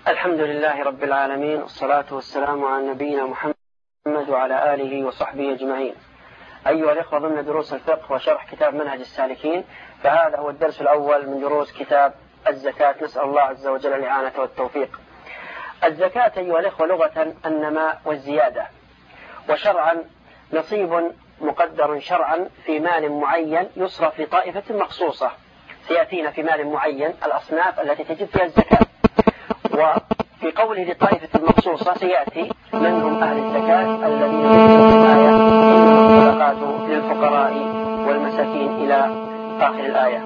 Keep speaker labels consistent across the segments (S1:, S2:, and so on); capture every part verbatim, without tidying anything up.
S1: الحمد لله رب العالمين، والصلاة والسلام على نبينا محمد وعلى آله وصحبه أجمعين. أيها الإخوة، ضمن دروس الفقه وشرح كتاب منهج السالكين، فهذا هو الدرس الأول من دروس كتاب الزكاة. نسأل الله عز وجل الإعانة والتوفيق. الزكاة أيها الإخوة لغة النماء والزيادة، وشرعا نصيب مقدر شرعا في مال معين يصرف لطائفة مخصوصة. سيأتينا في مال معين الأصناف التي تجب فيها الزكاة، وفي قوله لطائفة مخصوصة سيأتي من هم أهل الزكاة الذين يذكرون في الآية إنما الصدقات للفقراء والمساكين إلى آخر الآية.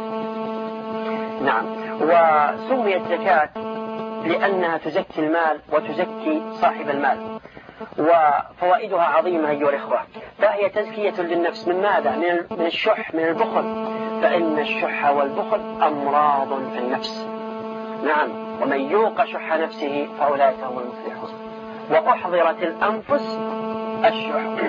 S1: نعم. وسميت زكاة لأنها تزكي المال وتزكي صاحب المال، وفوائدها عظيمة أيها الإخوة. فهي تزكية للنفس من ماذا؟ من الشح، من البخل، فإن الشح والبخل أمراض في النفس. نعم. ومن يوق شح نفسه فأولئك هم المفلحون. وأحضرت الأنفس الشح.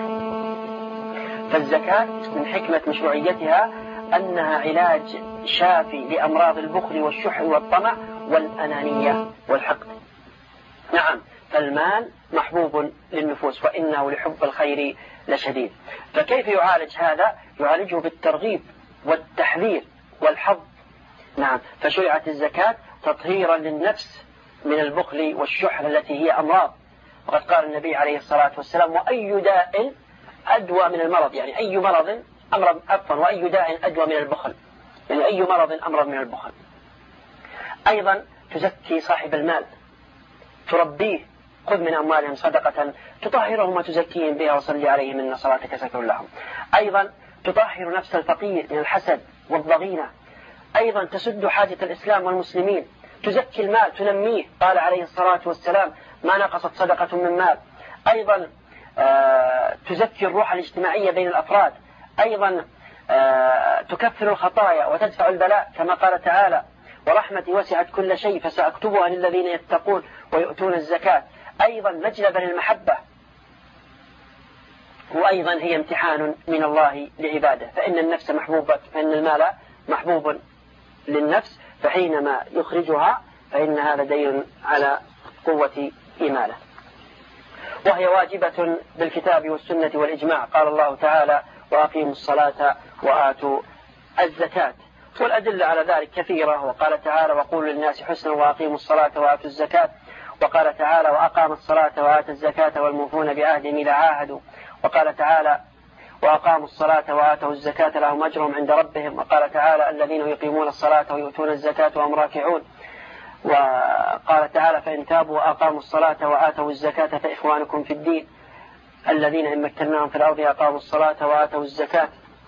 S1: فالزكاة من حكمة مشروعيتها أنها علاج شافي لأمراض البخل والشح والطمع والأنانية والحقد. نعم. فالمال محبوب للنفوس، وإنه لحب الخير لشديد. فكيف يعالج هذا؟ يعالجه بالترغيب والتحذير والحظ. نعم. فشرعت الزكاة تطهيرا للنفس من البخل والشح التي هي أمراض. وقد قال النبي عليه الصلاة والسلام: وأي داء أدوى من المرض، يعني أي مرض أمرض عفوا وأي داء أدوى من البخل، يعني أي مرض أمرض من البخل. أيضا تزكي صاحب المال، تربيه، خذ من أموالهم صدقة تطهرهم وتزكيهم بها وصلي عليهم إن صلاتك سكن لهم. أيضا تطهر نفس الفقير من الحسد والضغينة. أيضا تسد حاجة الإسلام والمسلمين، تزكي المال، تنميه. قال عليه الصلاة والسلام: ما نقصت صدقة من مال. أيضا آه تزكي الروح الاجتماعية بين الأفراد. أيضا آه تكفر الخطايا وتدفع البلاء، كما قال تعالى: ورحمتي وسعت كل شيء فسأكتبها للذين يتقون ويؤتون الزكاة. أيضا مجلبا للمحبة. وأيضا هي امتحان من الله لعباده، فإن النفس محبوبة، فإن المال محبوب للنفس، فحينما يخرجها فإن هذا دليل على قوة إيمانه. وهي واجبة بالكتاب والسنة والإجماع. قال الله تعالى: وأقيموا الصلاة وآتوا الزكاة. والأدلة على ذلك كثيرة. وقال تعالى: وقولوا للناس حسنا وأقيموا الصلاة وآتوا الزكاة. وقال تعالى: وأقام الصلاة وآتى الزكاة والموفون بعهدهم إذا عاهدوا. وقال تعالى: وأقاموا الصلاة وآتوا الزكاة لهم أجرهم عند ربهم. وقال تعالى: الذين يقيمون الصلاة ويؤتون الزكاة وهم راكعون. وقال تعالى: فإن تابوا وأقاموا الصلاة وآتوا الزكاة فإخوانكم في الدين الذين إن مكناهم في الأرض أقاموا الصلاة وآتوا الزكاة.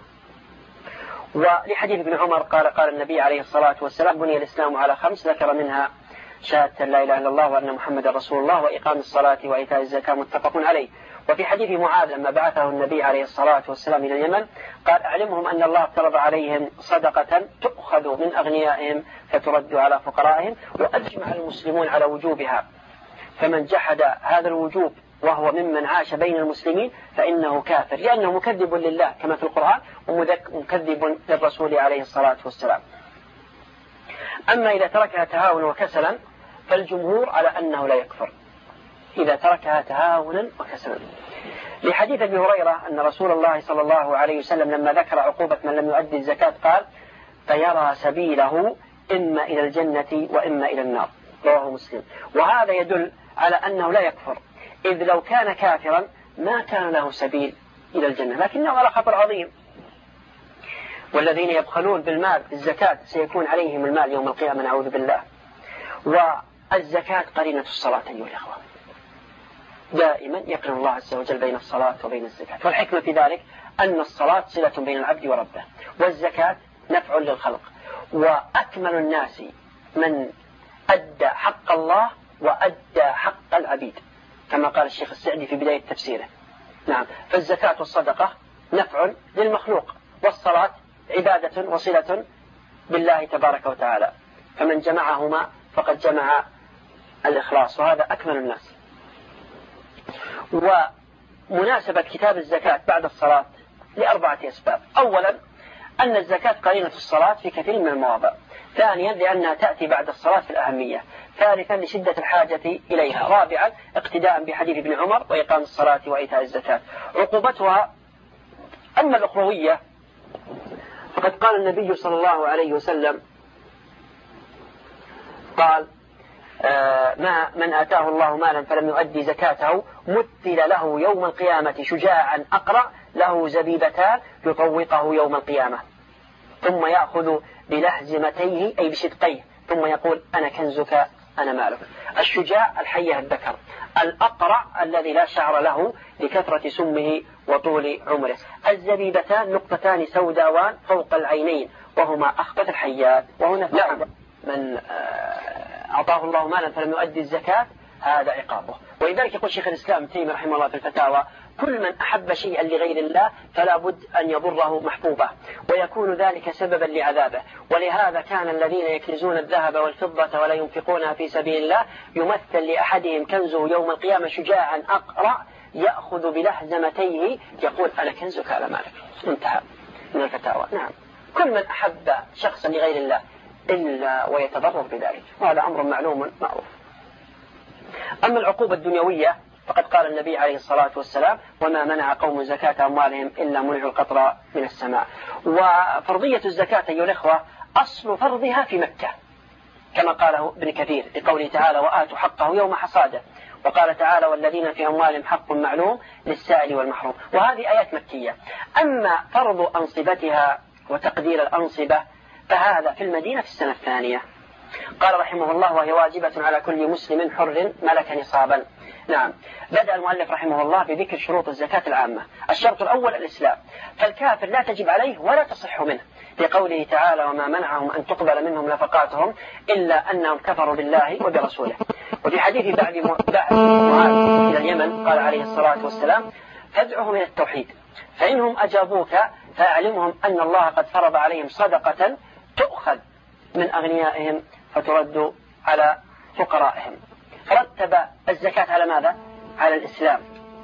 S1: ولحديث ابن عمر قال: قال النبي عليه الصلاة والسلام: بني الإسلام على خمس، ذكر منها شهادة لا إله إلا الله وأن محمد رسول الله وإقام الصلاة وإيتاء الزكاة، متفق عليه. وفي حديث معاذ لما بعثه النبي عليه الصلاة والسلام إلى اليمن قال: أعلمهم أن الله افترض عليهم صدقة تؤخذ من أغنيائهم فترد على فقرائهم، وأجمع المسلمون على وجوبها، فمن جحد هذا الوجوب وهو ممن عاش بين المسلمين فإنه كافر، لأنه مكذب لله كما في القرآن ومكذب للرسول عليه الصلاة والسلام. أما إذا تركها تهاونا وكسلا فالجمهور على أنه لا يكفر إذا تركها تهاونا وكسلا، لحديث أبي هريرة أن رسول الله صلى الله عليه وسلم لما ذكر عقوبة من لم يؤدي الزكاة قال: فيرى سبيله إما إلى الجنة وإما إلى النار، رواه مسلم. وهذا يدل على أنه لا يكفر، إذ لو كان كافرا ما كان له سبيل إلى الجنة، لكنه على خطر عظيم. والذين يبخلون بالمال بالزكاة سيكون عليهم المال يوم القيامة، نعوذ بالله. والزكاة قرينة الصلاة أيها الأخوة، دائما يقرن الله عز وجل بين الصلاة وبين الزكاة. والحكمة في ذلك أن الصلاة صلة بين العبد وربه، والزكاة نفع للخلق. وأكمل الناس من أدى حق الله وأدى حق العبيد، كما قال الشيخ السعدي في بداية تفسيره. نعم. فالزكاة والصدقة نفع للمخلوق، والصلاة عبادة وصلة بالله تبارك وتعالى، فمن جمعهما فقد جمع الإخلاص، وهذا أكمل الناس. ومناسبة كتاب الزكاة بعد الصلاة لأربعة أسباب. أولا أن الزكاة قرينة الصلاة في كثير من المواضع. ثانيا لأنها تأتي بعد الصلاة في الأهمية. ثالثا لشدة الحاجة إليها. رابعا اقتداء بحديث ابن عمر وإقام الصلاة وإيتاء الزكاة. عقوبتها أما الأخروية فقد قال النبي صلى الله عليه وسلم قال آه ما من آتاه الله مالا فلم يؤدي زكاته مثل له يوم القيامة شجاعا أقرع له زبيبتان يطوقه يوم القيامة ثم يأخذ بلهزمتيه أي بشدقيه ثم يقول أنا كنزك أنا مالك. الشجاع الحية الذكر، الأقرع الذي لا شعر له لكثرة سمه وطول عمره. الزبيبتان نقطتان سوداوان فوق العينين وهما أخبث الحيات. وهنا لا من أعطاه الله مالا فلم يؤدي الزكاة هذا عقابه. ولذلك يقول شيخ الإسلام تيمية رحمه الله في الفتاوى كل من أحب شيئا لغير الله فلا بد أن يضره محبوبه ويكون ذلك سببا لعذابه. ولهذا كان الذين يكنزون الذهب والفضة ولا ينفقونها في سبيل الله يمثل لأحدهم كنزه يوم القيامة شجاعا أقرع يأخذ بلهزمتيه يقول أنا كنزك على مالك. انتهى من الفتاوى. نعم كل من أحب شخصا لغير الله إلا ويتضرر بذلك وهذا أمر معلوم معروف. أما العقوبة الدنيوية فقد قال النبي عليه الصلاة والسلام وما منع قوم زكاة أموالهم إلا منعوا القطر من السماء. وفرضية الزكاة أيها الإخوة أصل فرضها في مكة كما قاله ابن كثير لقوله تعالى وآتوا حقه يوم حصاده. وقال تعالى والذين في أموالهم حق معلوم للسائل والمحروم. وهذه آيات مكية. أما فرض أنصبتها وتقدير الأنصبة فهذا في المدينة في السنة الثانية. قال رحمه الله وهي واجبة على كل مسلم حر ملك نصابا. نعم بدأ المؤلف رحمه الله بذكر شروط الزكاة العامة. الشرط الأول الإسلام فالكافر لا تجب عليه ولا تصح منه لقوله تعالى وما منعهم أن تقبل منهم نفقاتهم إلا أنهم كفروا بالله وبرسوله. وفي حديث بعد معاذ إلى اليمن قال عليه الصلاة والسلام فادعهم إلى التوحيد فإنهم أجابوك فأعلمهم أن الله قد فرض عليهم صدقة تؤخذ من أغنيائهم فترد على فقرائهم. رتب الزكاة على ماذا؟ على الإسلام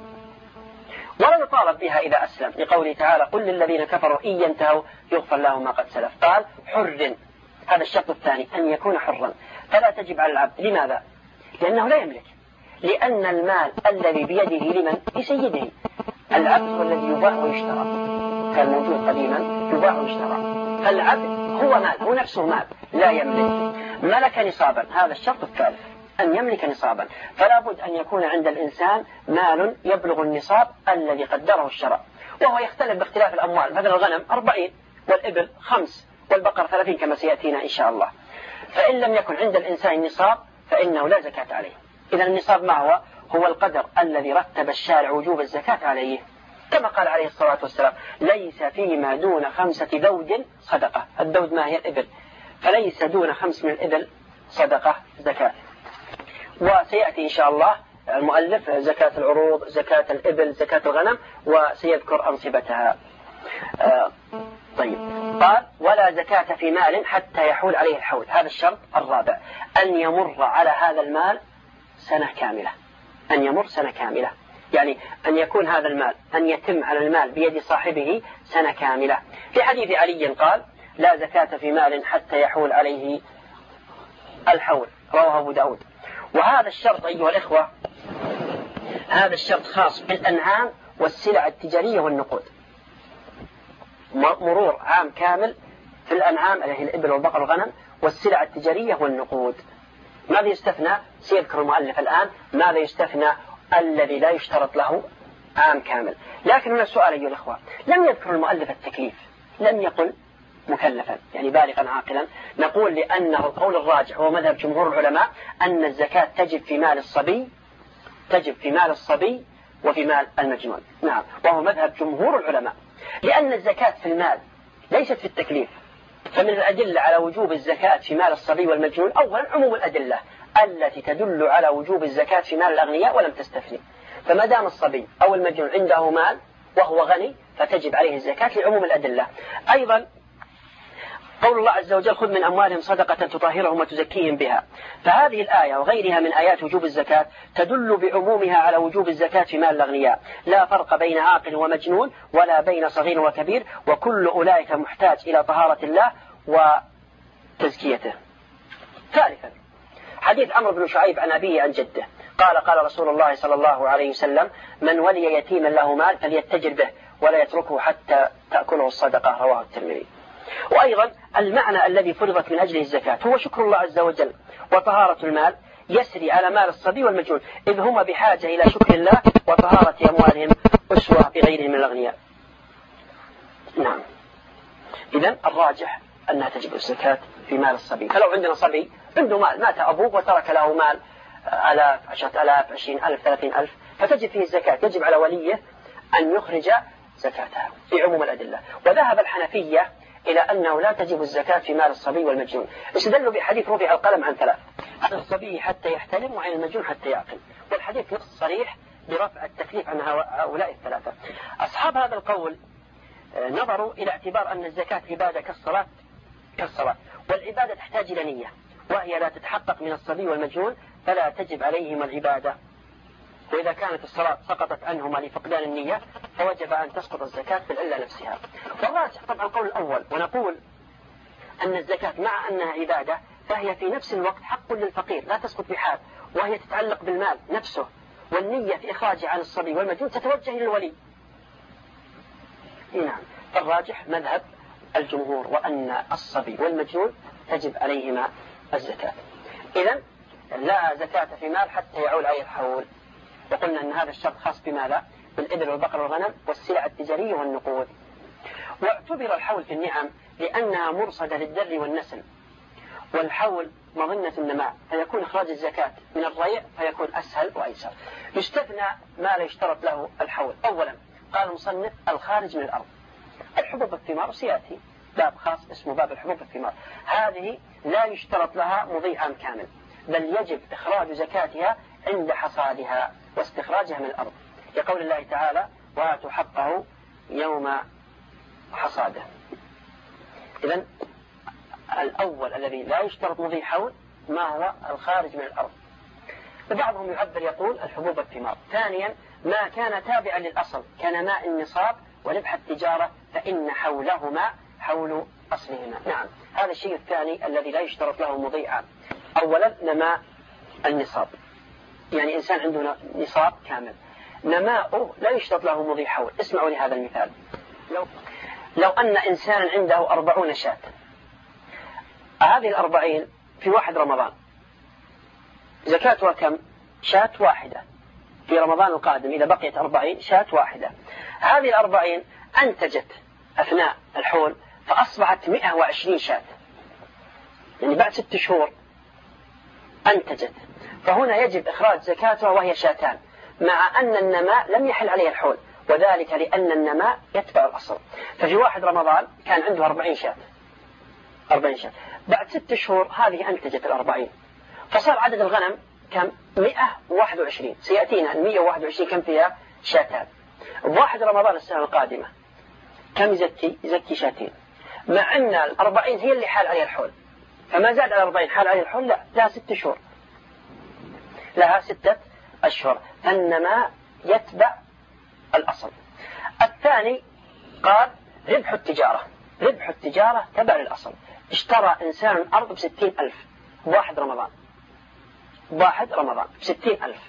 S1: ولا يطالب بها إذا أسلم لقوله تعالى قل للذين كفروا إن ينتهوا يغفر لهم ما قد سلف. قال حر هذا الشرط الثاني أن يكون حرا فلا تجب على العبد. لماذا؟ لأنه لا يملك لأن المال الذي بيده لمن؟ لسيده. العبد هو الذي يباع ويشترى كان موجود قديما يباع ويشترى فالعبد هو مال هو نفسه مال لا يملك. ملك نصابا هذا الشرط الثالث أن يملك نصابا فلا بد أن يكون عند الإنسان مال يبلغ النصاب الذي قدره الشرع وهو يختلف باختلاف الأموال. مثلا الغنم أربعين والإبل خمس والبقر ثلاثين كما سيأتينا إن شاء الله. فإن لم يكن عند الإنسان نصاب فإنه لا زكاة عليه. إذا النصاب ما هو؟ هو القدر الذي رتب الشارع وجوب الزكاة عليه كما قال عليه الصلاة والسلام ليس فيما دون خمسة ذود صدقة. الذود ما هي؟ الإبل. فليس دون خمس من الإبل صدقة زكاة. وسيأتي إن شاء الله المؤلف زكاة العروض زكاة الإبل زكاة الغنم وسيذكر أنصبتها. آه طيب قال ولا زكاة في مال حتى يحول عليه الحول. هذا الشرط الرابع أن يمر على هذا المال سنة كاملة. أن يمر سنة كاملة يعني أن يكون هذا المال أن يتم على المال بيد صاحبه سنة كاملة. في حديث علي قال لا زكاة في مال حتى يحول عليه الحول رواه أبو داود. وهذا الشرط أيها الإخوة هذا الشرط خاص بالأنعام والسلع التجارية والنقود. مرور عام كامل في الأنعام اللي هي الإبل والبقر والغنم والسلع التجارية والنقود. ماذا يستثنى؟ سيذكر المؤلف الآن ماذا يستثنى الذي لا يشترط له عام كامل. لكن هنا السؤال أيها الإخوة لم يذكر المؤلف التكليف لم يقل مكلفا يعني بالغا عاقلا. نقول لأنه القول الراجح هو مذهب جمهور العلماء أن الزكاة تجب في مال الصبي تجب في مال الصبي وفي مال المجنون. نعم وهو مذهب جمهور العلماء لأن الزكاة في المال ليست في التكليف. فمن الأدلة على وجوب الزكاة في مال الصبي والمجنون أولا عموم الأدلة التي تدل على وجوب الزكاة في مال الأغنياء ولم تستثني. فما دام الصبي أو المجنون عنده مال وهو غني فتجب عليه الزكاة لعموم الأدلة. أيضا قول الله عز وجل خذ من أموالهم صدقة تطهرهم وتزكيهم بها. فهذه الآية وغيرها من آيات وجوب الزكاة تدل بعمومها على وجوب الزكاة في مال الأغنياء لا فرق بين عاقل ومجنون ولا بين صغير وكبير وكل أولئك محتاج إلى طهارة الله وتزكيته. ثالثا حديث حديث عمرو بن شعيب عن أبيه عن جده قال قال رسول الله صلى الله عليه وسلم من ولي يتيما له مال فليتجر به ولا يتركه حتى تأكله الصدقة، رواه الترمذي. وأيضا المعنى الذي فرضت من أجله الزكاة هو شكر الله عز وجل وطهارة المال يسري على مال الصبي والمجنون، إذ هم بحاجة إلى شكر الله وطهارة أموالهم أسوة بغيرهم من الأغنياء. نعم، إذن الراجح أنها تجب الزكاة في مال الصبي. فلو عندنا صبي عنده مال، مات أبوه وترك له مال آلاف، عشرة آلاف، عشرين ألف، ثلاثين ألف، فتجب فيه الزكاة. يجب على وليه أن يخرج زكاتها في عموم الأدلة. وذهب الحنفية إلى أنه لا تجب الزكاة في مال الصبي والمجنون، استدلوا بحديث رفع القلم عن ثلاث: عن الصبي حتى يحتلم، وعن المجنون حتى يعقل. والحديث نص صريح برفع التكليف عن هؤلاء الثلاثة. أصحاب هذا القول نظروا إلى اعتبار أن الزكاة عبادة كالصلاة كالصلاة والعبادة تحتاج إلى نية، وهي لا تتحقق من الصبي والمجنون فلا تجب عليهما العبادة. وإذا كانت الصلاة سقطت عنهما لفقدان النية فوجب أن تسقط الزكاة في العلة نفسها. والراجح طبعا القول الأول، ونقول أن الزكاة مع أنها عبادة فهي في نفس الوقت حق للفقير لا تسقط بحال، وهي تتعلق بالمال نفسه، والنية في إخراجه عن الصبي والمجنون تتوجه للولي. نعم، فالراجح مذهب الجمهور وأن الصبي والمجنون تجب عليهما الزكاة. إذن لا زكاة في مال حتى يعول عليه الحول. وقلنا أن هذا الشرط خاص بماذا؟ بالإبل والبقر والغنم والسلع التجارية والنقود. واعتبر الحول في النعم لأنها مرصدة للدر والنسل، والحول مظنة النماء، فيكون إخراج الزكاة من الريع فيكون أسهل وأيسر. يستثنى ما لا يشترط له الحول. أولا قال المصنف الخارج من الأرض، الحبوب والثمار، سيأتي باب خاص اسمه باب الحبوب والثمار، هذه لا يشترط لها مضي عام كامل، بل يجب إخراج زكاتها عند حصادها واستخراجها من الأرض، لقول الله تعالى وآتوا حقه يوم حصاده. إذن الأول الذي لا يشترط مضي حول ما هو الخارج من الأرض. وبعضهم يعبر يقول الحبوب والثمار. ثانيا ما كان تابعا للأصل كنماء النصاب وربح التجارة فإن حولهما حول أصلهما. نعم، هذا الشيء الثاني الذي لا يشترط له مضي عام. أولا نماء النصاب، يعني إنسان عنده نصاب كامل نماؤه لا يشترط له مضي حول. اسمعوا لهذا المثال: لو, لو أن إنسان عنده أربعون شاة، هذه الأربعين في واحد رمضان زكاتها كم؟ شاة واحدة. في رمضان القادم إذا بقيت أربعين شاة واحدة، هذه الأربعين أنتجت أثناء الحول فأصبحت مئة وعشرين شاة، يعني بعد ست شهور أنتجت، فهنا يجب إخراج زكاتها وهي شاتان، مع أن النماء لم يحل عليه الحول، وذلك لأن النماء يتبع الأصل. ففي واحد رمضان كان عنده أربعين شاة، أربعين شاة، بعد ست شهور هذه أنتجت الأربعين، فصار عدد الغنم كم؟ مئة وواحد وعشرين. سيأتينا المئة وواحد وعشرين كم فيها؟ شاتان. بواحد رمضان السنة القادمة كم يزكي؟ يزكي شاتين، مع أن الأربعين هي اللي حال عليها الحول، فما زاد على الأربعين حال عليها الحول، لا، لها ست شهور، لها ستة أشهر. النماء يتبع الأصل. الثاني قال ربح التجارة، ربح التجارة تبع للأصل. اشترى إنسان أرض بستين ألف بواحد رمضان، بواحد رمضان بستين ألف،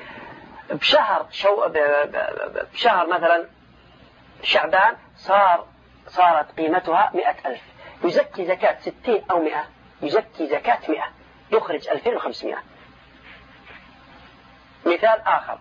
S1: بشهر شو بشهر مثلا شعبان صار صارت قيمتها مئة ألف، يزكي زكاة ستين أو مئة، يزكي زكاة مئة، يخرج ألفين وخمسمائة. مثال آخر،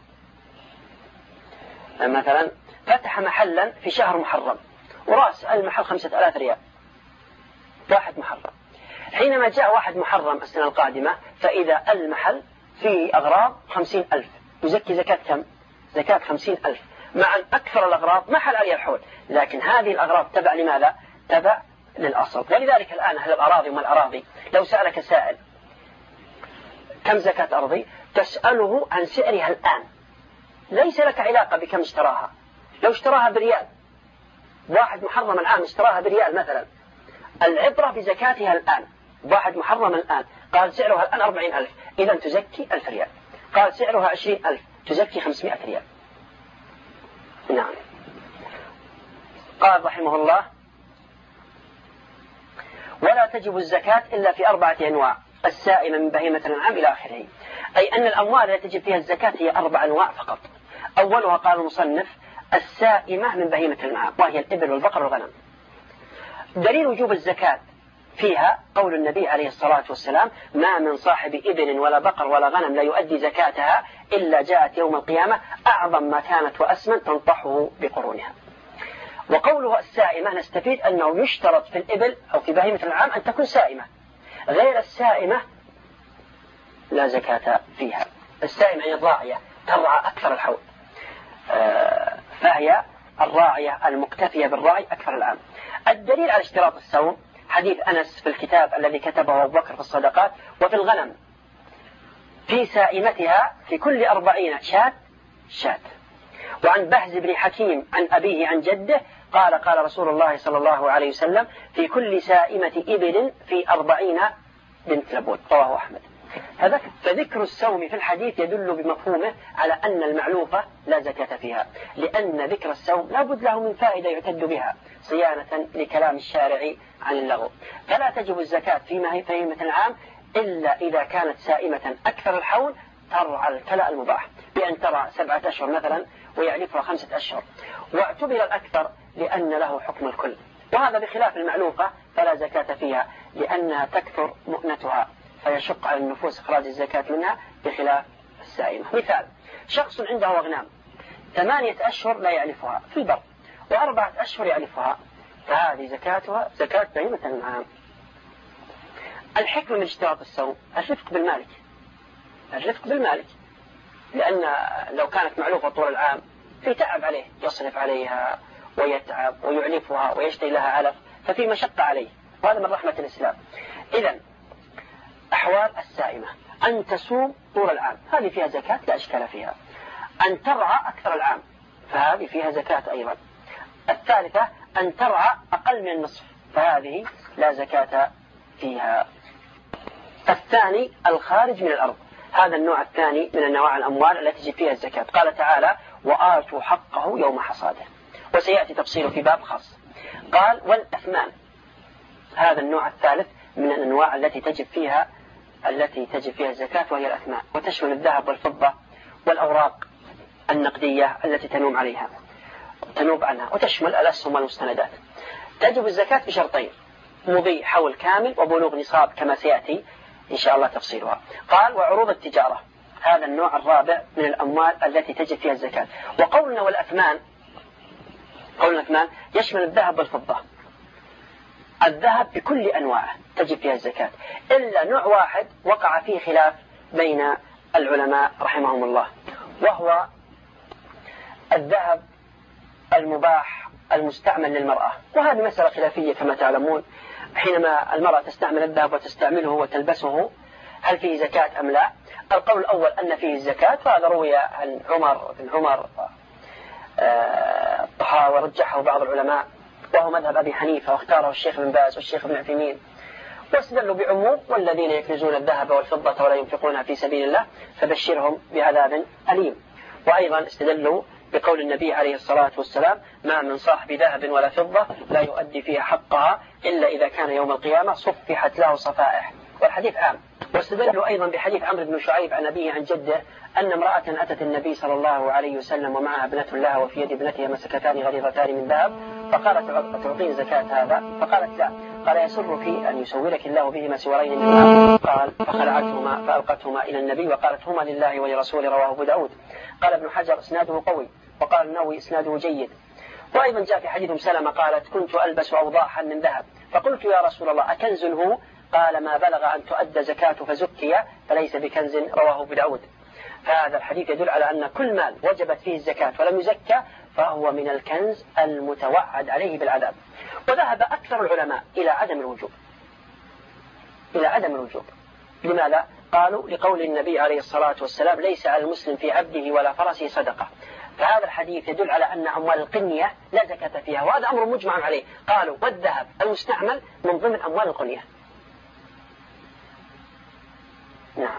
S1: مثلا فتح محلا في شهر محرم ورأس المحل خمسة آلاف ريال، واحد محرم. حينما جاء واحد محرم السنة القادمة فإذا المحل فيه أغراض خمسين ألف، يزكي زكاة كم؟ زكاة خمسين ألف، مع أن أكثر الأغراض ما حل عليها الحول، لكن هذه الأغراض تبع لماذا؟ تبع للأصل. ولذلك الآن أهل الأراضي وما الأراضي لو سألك سائل كم زكاة أرضي تسأله عن سعرها الآن، ليس لك علاقة بكم اشتراها. لو اشتراها بريال، واحد محرم العام اشتراها بريال مثلا، العبرة بزكاتها الآن. واحد محرم الآن قال سعرها الآن أربعين ألف، إذا تزكي ألف ريال. قال سعرها عشرين ألف، تزكي خمسمائة ريال. نعم. قال رحمه الله ولا تجب الزكاة إلا في أربعة أنواع: السائمة من بهيمة الأنعام إلى آخره. أي أن الأموال التي تجب فيها الزكاة هي أربع أنواع فقط. أولها قال المصنف السائمة من بهيمة الأنعام، وهي الإبل والبقر والغنم. دليل وجوب الزكاة فيها قول النبي عليه الصلاة والسلام ما من صاحب إبل ولا بقر ولا غنم لا يؤدي زكاتها إلا جاءت يوم القيامة أعظم ما كانت وأسمن تنطحه بقرونها. وقوله السائمة نستفيد أنه يشترط في الإبل أو في بهيمة الأنعام أن تكون سائمة، غير السائمة لا زكاة فيها. السائمة هي الراعية ترعى أكثر الحول، فهي الراعية المكتفية بالراعي أكثر العام. الدليل على اشتراط السوم حديث أنس في الكتاب الذي كتبه أبو بكر في الصدقات وفي الغنم في سائمتها في كل أربعين شاة شاة. وعن بهز بن حكيم عن أبيه عن جده قال قال رسول الله صلى الله عليه وسلم في كل سائمة إبل في أربعين بنت لبون، رواه أحمد. هذا فذكر السوم في الحديث يدل بمفهومه على أن المعلوفة لا زكاة فيها، لأن ذكر السوم لا بد له من فائدة يعتد بها صيانة لكلام الشارع عن اللغو. فلا تجب الزكاة فيما هي بهيمة العام إلا إذا كانت سائمة أكثر الحول ترعى الكلأ المباح، بأن ترى سبعة أشهر مثلا ويعلفها خمسة أشهر، واعتبر الأكثر لأن له حكم الكل. وهذا بخلاف المعلوفة فلا زكاة فيها لأنها تكثر مؤنتها فيشق على النفوس إخراج الزكاة منها بخلاف السائمة. مثال شخص عنده أغنام ثمانية أشهر لا يعلفها في البر وأربعة أشهر يعلفها، فهذه زكاتها زكاة بهيمة الأنعام. الحكمة من اشتراط السوم الرفق بالمالك، الرفق بالمالك، لأن لو كانت معلوفة طول العام في تعب عليه يصرف عليها ويتعب ويعلفها ويشتري لها علف، ففي مشقة عليه، وهذا من رحمة الإسلام. إذن أحوال السائمة أن تصوم طول العام هذه فيها زكاة لا إشكال فيها، أن ترعى أكثر العام فهذه فيها زكاة أيضا. الثالثة أن ترعى أقل من النصف فهذه لا زكاة فيها. الثاني الخارج من الأرض، هذا النوع الثاني من أنواع الأموال التي تجب فيها الزكاة. قال تعالى وآتوا حقه يوم حصاده، وسيأتي تفصيله في باب خاص. قال والأثمان، هذا النوع الثالث من الأنواع التي تجب فيها التي تجب فيها الزكاة وهي الأثمان، وتشمل الذهب والفضة والأوراق النقدية التي تنوم عليها تنوب عنها، وتشمل الأسهم والمستندات. تجب الزكاة بشرطين: مضي حول كامل وبلوغ نصاب كما سيأتي إن شاء الله تفصيلها. قال وعروض التجارة، هذا النوع الرابع من الأموال التي تجب فيها الزكاة. وقولنا والأثمان، قولنا الأثمان يشمل الذهب والفضة. الذهب بكل أنواعه تجب فيها الزكاة إلا نوع واحد وقع فيه خلاف بين العلماء رحمهم الله، وهو الذهب المباح المستعمل للمرأة، وهذه مسألة خلافية كما تعلمون. حينما المرأة تستعمل الذهب وتستعمله وتلبسه هل فيه زكاة أم لا؟ القول الأول أن فيه الزكاة، وهذا روي عن عمر بن عمر الطحاوي ورجحه بعض العلماء، وهو مذهب أبي حنيفة واختاره الشيخ بن باز والشيخ بن عثيمين، واستدلوا بعموم والذين يكنزون الذهب والفضة ولا ينفقونها في سبيل الله فبشرهم بعذاب أليم. وأيضا استدلوا بقول النبي عليه الصلاة والسلام ما من صاحب ذهب ولا فضة لا يؤدي فيها حقها إلا إذا كان يوم القيامة صفحت له صفائح، والحديث عام. واستدلوا أيضا بحديث عمرو بن شعيب عن أبيه عن جده أن امرأة أتت النبي صلى الله عليه وسلم ومعها ابنة لها وفي يد ابنتها مسكتان غليظتان من ذهب، فقالت تعطين زكاة هذا؟ فقالت لا. قال يسرك أن يسورك الله بهما سورين من ذهب؟ قال فخلعتهما فألقتهما إلى النبي وقالت هما لله ولرسوله، رواه أبو داود. قال ابن حجر إسناده قوي، وقال النووي إسناده جيد. وأيضا جاء في حديث سلمة قالت كنت ألبس أوضاحا من ذهب فقلت يا رسول الله أكنز هو؟ قال ما بلغ أن تؤدى زكاة فزكي فليس بكنز، رواه أبو داود. فهذا الحديث يدل على أن كل مال وجبت فيه الزكاة ولم يزكى فهو من الكنز المتوعد عليه بالعذاب. وذهب أكثر العلماء إلى عدم الوجوب إلى عدم الوجوب لماذا؟ قالوا لقول النبي عليه الصلاة والسلام ليس على المسلم في عبده ولا فرسه صدقة. فهذا الحديث يدل على أن أموال القنية لا زكاة فيها، وهذا أمر مجمع عليه. قالوا والذهب المستعمل من ضمن أموال القنية. نعم.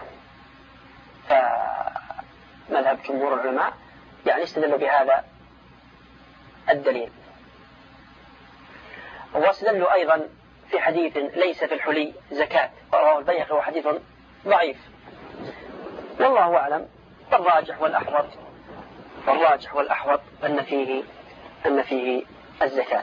S1: فمذهب جمهور العلماء يعني استدلوا بهذا الدليل. واستدلوا أيضا في حديث ليس في الحلي زكاة رواه البيهقي وحديث ضعيف. والله أعلم. والراجح والأحوط والراجح والأحوط أن فيه أن فيه الزكاة.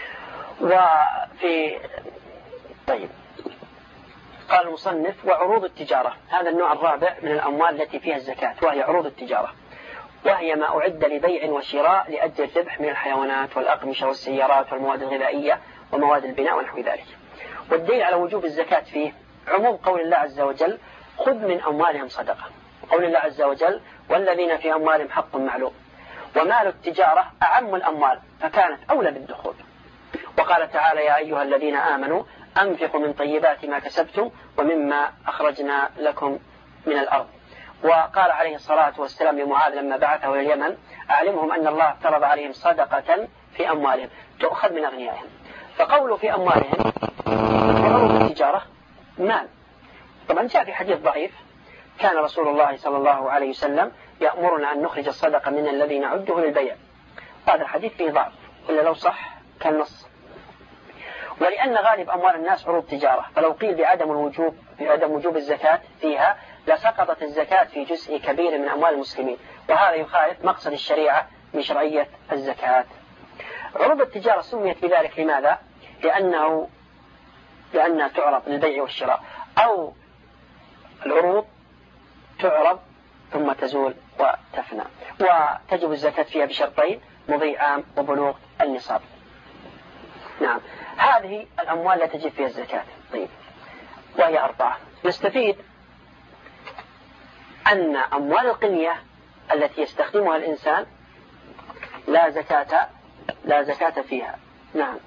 S1: وفي طيب قال المصنف وعروض التجارة، هذا النوع الرابع من الأموال التي فيها الزكاة، وهي عروض التجارة، وهي ما أعد لبيع وشراء لأجل الربح من الحيوانات والأقمشة والسيارات والمواد الغذائية ومواد البناء ونحو ذلك. والدليل على وجوب الزكاة فيه عموم قول الله عز وجل خذ من أموالهم صدقة، قول الله عز وجل والذين في أموالهم حق معلوم، ومال التجارة أعم الأموال فكانت أولى بالدخول. وقال تعالى يا أيها الذين آمنوا أنفقوا من طيبات ما كسبتم ومما أخرجنا لكم من الأرض. وقال عليه الصلاة والسلام لمعاذ لما بعثه إلى اليمن أعلمهم أن الله افترض عليهم صدقة في أموالهم تؤخذ من أغنيائهم. فقولوا في أموالهم وعروض التجارة مال. طبعا جاء في حديث ضعيف كان رسول الله صلى الله عليه وسلم يأمرنا أن نخرج الصدقة من الذي نعده للبيع. هذا الحديث فيه ضعف، إلا لو صح كان نص. ولأن غالب أموال الناس عروض تجارة، فلو قيل بعدم الوجوب بعدم وجوب الزكاة فيها لسقطت الزكاة في جزء كبير من أموال المسلمين، وهذا يخالف مقصد الشريعة من شرعية الزكاة. عروض التجارة سميت بذلك لماذا؟ لأنه لأنها تعرض للبيع والشراء، أو العروض تعرض ثم تزول وتفنى، وتجب الزكاة فيها بشرطين مضي عام وبلوغ النصاب. نعم، هذه الأموال لا تجب فيها الزكاة. طيب، وهي أربعة. نستفيد أن أموال القنية التي يستخدمها الإنسان لا زكاة لا زكاة فيها. نعم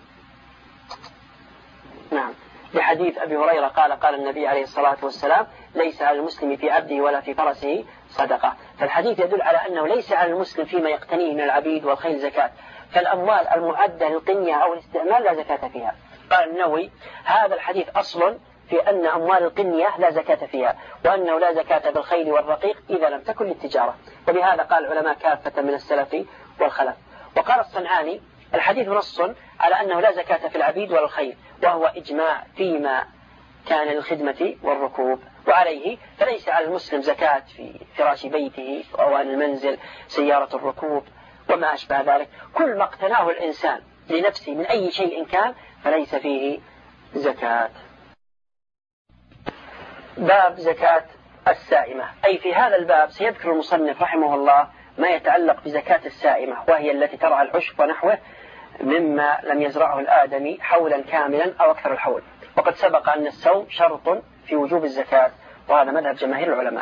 S1: نعم لحديث أبي هريرة قال قال النبي عليه الصلاة والسلام ليس على المسلم في عبده ولا في فرسه صدقة. فالحديث يدل على أنه ليس على المسلم فيما يقتنيه من العبيد والخيل زكاة، فالأموال المعدة للقنية أو الاستعمال لا زكاة فيها. قال النووي هذا الحديث أصل في أن أموال القنية لا زكاة فيها، وأنه لا زكاة بالخيل والرقيق إذا لم تكن للتجارة. وبهذا قال العلماء كافة من السلف والخلف. وقال الصنعاني الحديث نص على أنه لا زكاة في العبيد ولا الخيل، وهو إجماع فيما كان للخدمة والركوب، وعليه فليس على المسلم زكاة في فراش بيته وأواني المنزل سيارة الركوب وما أشبه ذلك. كل ما اقتناه الإنسان لنفسه من أي شيء كان فليس فيه زكاة. باب زكاة السائمة، أي في هذا الباب سيذكر المصنف رحمه الله ما يتعلق بزكاة السائمة، وهي التي ترعى العشب ونحوه مما لم يزرعه الآدمي حولا كاملا أو أكثر الحول. وقد سبق أن السوم شرط في وجوب الزكاة، وهذا مذهب جماهير العلماء.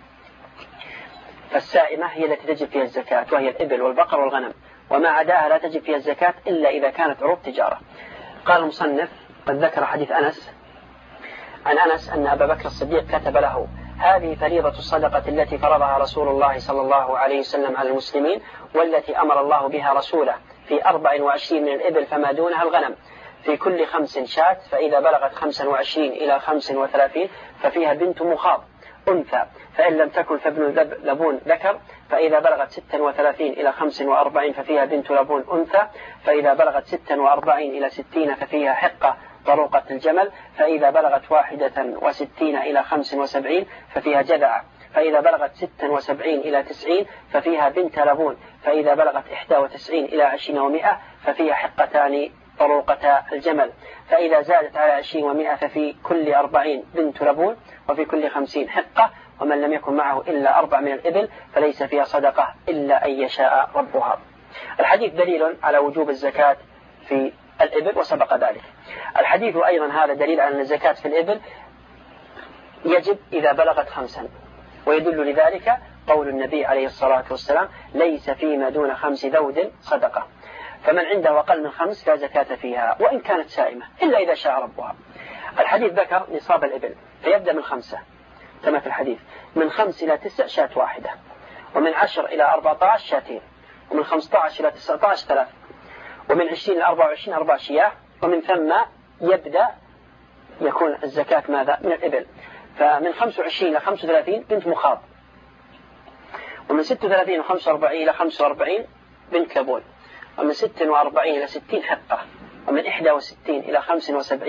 S1: فالسائمة هي التي تجب فيها الزكاة، وهي الإبل والبقر والغنم، وما عداها لا تجب فيها الزكاة إلا إذا كانت عروض تجارة. قال المصنف قد ذكر حديث أنس عن أنس أن أبا بكر الصديق كتب له هذه فريضة الصدقة التي فرضها رسول الله صلى الله عليه وسلم على المسلمين، والتي أمر الله بها رسوله في أربع وعشرين من الإبل فما دونها الغنم، في كل خمس شاة، فإذا بلغت خمسا وعشرين إلى خمس وثلاثين ففيها بنت مخاض أنثى، فإن لم تكن فابن لبون ذكر، فإذا بلغت ستا وثلاثين إلى خمس وأربعين ففيها بنت لبون أنثى، فإذا بلغت ستا وأربعين إلى ستين ففيها حقة طروقة الجمل، فإذا بلغت واحدة وستين إلى خمس وسبعين ففيها جذع، فإذا بلغت ستا وسبعين إلى تسعين ففيها بنت لبون، فإذا بلغت إحدى وتسعين إلى عشرين ومائة ففيها حقتان طروقة الجمل، فإذا زادت على عشرين ومائة ففي كل أربعين بنت لبون، وفي كل خمسين حقة، ومن لم يكن معه إلا أربع من الإبل فليس فيها صدقة إلا أن يشاء ربها. الحديث دليل على وجوب الزكاة في الإبل وسبق ذلك. الحديث أيضا هذا دليل على أن الزكاة في الإبل يجب إذا بلغت خمسا، ويدل لذلك قول النبي عليه الصلاة والسلام ليس فيما دون خمس ذود صدقة، فمن عنده أقل من خمس لا زكاة فيها وإن كانت سائمة إلا إذا شاء ربها. الحديث ذكر نصاب الإبل فيبدأ من خمسة كما في الحديث، من خمس إلى تسع شاة واحدة، ومن عشر إلى أربعة عشر شاتين، ومن خمسة عشر إلى تسعة عشر ثلاث، ومن عشرين إلى أربعة وعشرين أربع شياه، ومن ثم يبدأ يكون الزكاة ماذا من الإبل. فمن خمسة وعشرين إلى خمسة وثلاثين بنت مخاض، ومن ستة وثلاثين إلى خمسة وأربعين إلى خمسة وأربعين بنت لبون، ومن ستة وأربعين إلى ستين حقة، ومن إحدى وستين إلى خمس وسبعين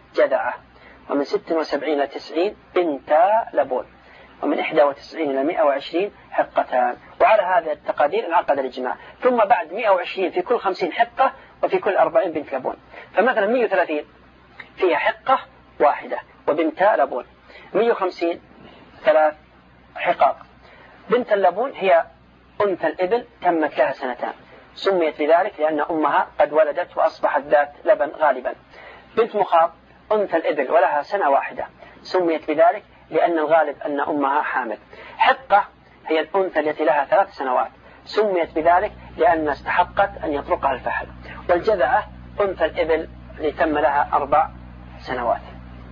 S1: جذعة، ومن ست وسبعين إلى تسعين بنتا لبون، ومن إحدى وتسعين إلى مئة وعشرين حقتان. وعلى هذه التقادير انعقد الإجماع. ثم بعد مئة وعشرين في كل خمسين حقة، وفي كل أربعين بنت لبون. فمثلا مئة وثلاثين فيها حقة واحدة وبنتا لبون، مئة وخمسين ثلاث حقاق. بنت اللبون هي أنثى الإبل تمت لها سنتان، سميت بذلك لأن أمها قد ولدت وأصبحت ذات لبن غالبا. بنت مخاض أنثى الإبل ولها سنة واحدة، سميت بذلك لأن الغالب أن أمها حامل. حقة هي الأنثى التي لها ثلاث سنوات، سميت بذلك لأن استحقت أن يطرقها الفحل. والجذعة أنثى الإبل التي تم لها أربع سنوات.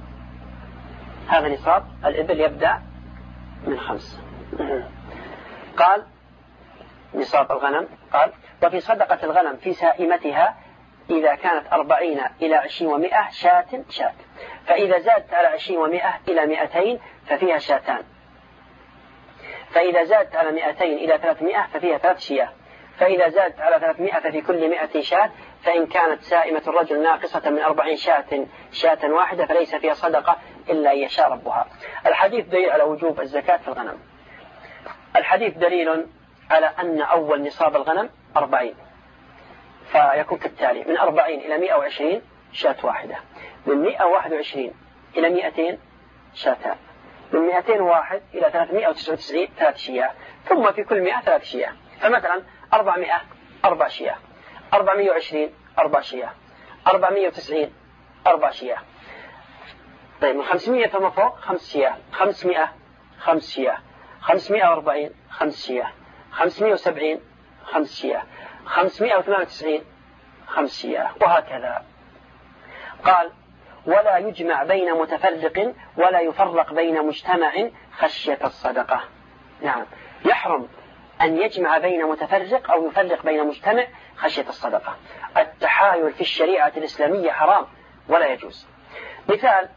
S1: هذا نصاب الإبل يبدأ من خمس. قال نصاب الغنم، قال وفي صدقة الغنم في سائمتها إذا كانت أربعين إلى عشرين ومئة شاة شاة، فإذا زادت على عشرين ومئة إلى مئتين ففيها شاتان، فإذا زادت على مئتين إلى ثلاثمائة ففيها ثلاث شياه، فإذا زادت على ثلاثمائة ففي كل مئة شاة، فإن كانت سائمة الرجل ناقصة من أربعين شاة شاة واحدة فليس فيها صدقة إلا أن يشاء ربها. الحديث دليل على وجوب الزكاة في الغنم. الحديث دليل على أن أول نصاب الغنم أربعين، فيكون كالتالي: من أربعين إلى مئة وعشرين شاة واحدة، من مئة وواحد وعشرين إلى مئتين شاتان، من مئتين وواحد إلى ثلاثمائة وتسعة وتسعين ثلاث شياه، ثم في كل مئة ثلاث شياه. فمثلا أربعمائة أربع شياه، أربعمائة وعشرين أربع شياه، أربعمائة وتسعين أربع شياه. طيب من خمسمائة فما فوق خمس شياه، خمسمائة خمس شياه، خمسمائة وأربعين خمس شياه، خمسمائة وسبعين خمس شياه، خمسمائة وثمانية وتسعين خمس شياه، وهكذا. قال: ولا يجمع بين متفرق ولا يفرق بين مجتمع خشية الصدقة. نعم، يحرم أن يجمع بين متفرق أو يفرق بين مجتمع خشية الصدقة. التحايل في الشريعة الإسلامية حرام ولا يجوز. مثال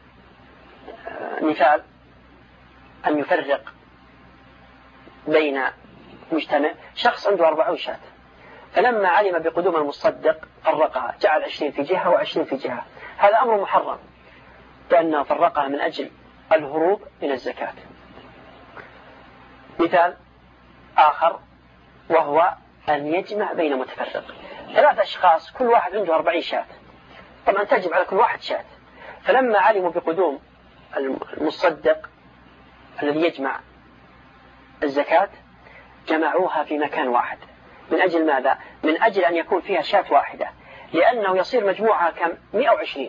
S1: مثال أن يفرق بين مجتمع، شخص عنده أربعون شاة، فلما علم بقدوم المصدق فرقها، جعل عشرين في جهة وعشرين في جهة. هذا أمر محرم لأنه فرقها من أجل الهروب من الزكاة. مثال آخر وهو أن يجمع بين متفرق، ثلاث أشخاص كل واحد عنده أربعين شاة، طبعا تجب على كل واحد شاة، فلما علموا بقدوم المصدق الذي يجمع الزكاة جمعوها في مكان واحد. من أجل ماذا؟ من أجل أن يكون فيها شاة واحدة، لأنه يصير مجموعها كم؟ مئة وعشرين،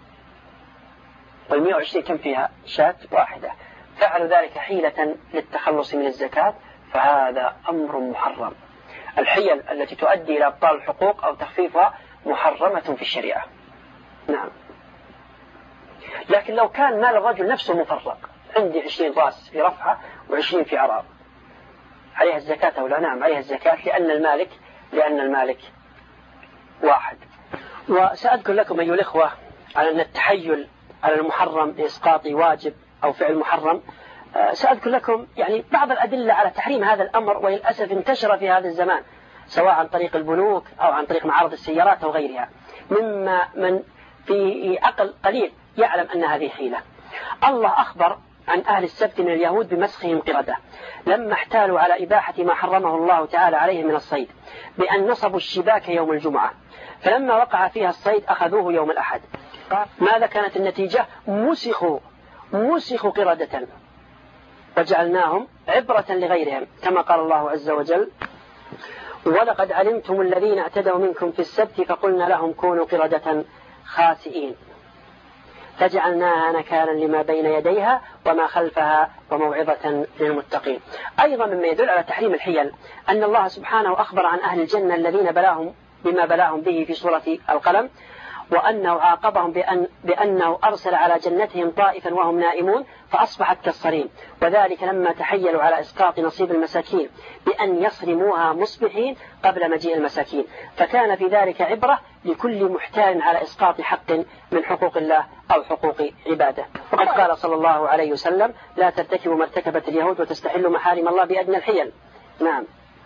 S1: والمئة وعشرين كم فيها؟ شاة واحدة. فعلوا ذلك حيلة للتخلص من الزكاة، فهذا أمر محرم. الحيل التي تؤدي إلى إبطال الحقوق أو تخفيفها محرمة في الشريعة. نعم. لكن لو كان مال الرجل نفسه مفرق، عندي عشرين راس في رفعة وعشرين في عراض، عليها الزكاة أو لا؟ نعم عليها الزكاة، لأن المالك لأن المالك واحد. وسأذكر لكم أيها الإخوة على أن التحيل على المحرم لإسقاط واجب أو فعل محرم، سأذكر لكم يعني بعض الأدلة على تحريم هذا الأمر، وللأسف انتشر في هذا الزمان سواء عن طريق البنوك أو عن طريق معارض السيارات أو غيرها، مما من في عقل قليل يعلم أن هذه حيلة. الله أخبر عن أهل السبت من اليهود بمسخهم قردة لما احتالوا على إباحة ما حرمه الله تعالى عليهم من الصيد، بأن نصبوا الشباك يوم الجمعة، فلما وقع فيها الصيد أخذوه يوم الأحد. ماذا كانت النتيجة؟ مسخوا مسخوا قردة وجعلناهم عبرة لغيرهم، كما قال الله عز وجل: ولقد علمتم الذين اعتدوا منكم في السبت فقلنا لهم كونوا قردة خاسئين فجعلناها نكالا لما بين يديها وما خلفها وموعظة للمتقين. أيضا مما يدل على تحريم الحيل أن الله سبحانه أخبر عن أهل الجنة الذين بلاهم بما بلاهم به في سورة القلم، وأنه عاقبهم بأن بأنه أرسل على جنتهم طائفا وهم نائمون فأصبحت كالصريم، وذلك لما تحيلوا على إسقاط نصيب المساكين بأن يصرموها مصبحين قبل مجيء المساكين، فكان في ذلك عبرة لكل محتال على إسقاط حق من حقوق الله أو حقوق عباده. وقد قال صلى الله عليه وسلم: لا ترتكبوا ما ارتكبت اليهود وتستحلوا محارم الله بأدنى الحيل. نعم،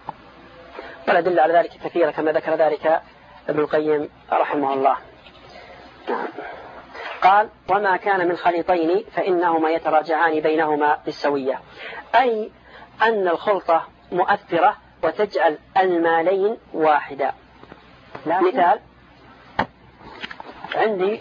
S1: والأدل على ذلك كثيرة كما ذكر ذلك ابن القيم رحمه الله. نعم. قال وما كان من خليطين فإنهما يتراجعان بينهما بالسوية، أي أن الخلطة مؤثرة وتجعل المالين واحدا. مثال: عندي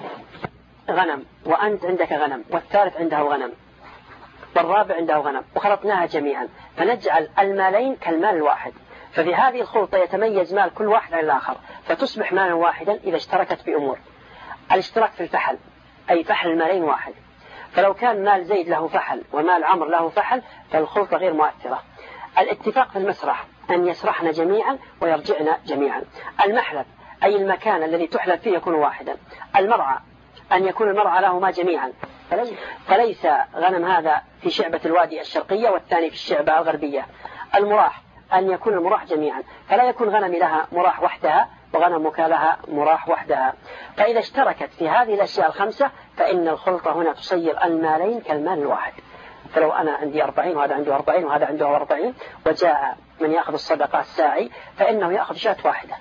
S1: غنم وأنت عندك غنم والثالث عنده غنم والرابع عنده غنم وخلطناها جميعا، فنجعل المالين كالمال الواحد، ففي هذه الخلطة يتميز مال كل واحد عن الآخر فتصبح مالا واحدا إذا اشتركت بأمور. الاشتراك في الفحل، أي فحل المالين واحد، فلو كان مال زيد له فحل ومال عمر له فحل فالخلطة غير مؤثرة. الاتفاق في المسرح، أن يسرحن جميعا ويرجعن جميعا. المحلب، أي المكان الذي تحلب فيه يكون واحدا. المرعى، أن يكون المرعى لهما جميعا، فليس غنم هذا في شعبة الوادي الشرقية والثاني في الشعبة الغربية. المراح، أن يكون المراح جميعا، فلا يكون غنمي لها مراح وحدها وغنمك لها مراح وحدها. فإذا اشتركت في هذه الأشياء الخمسة فإن الخلطة هنا تصير المالين كالمال الواحد. فلو أنا عندي أربعين وهذا عنده أربعين وهذا عنده أربعين وجاء من يأخذ الصدقة الساعي فإنه يأخذ شاة واحدة،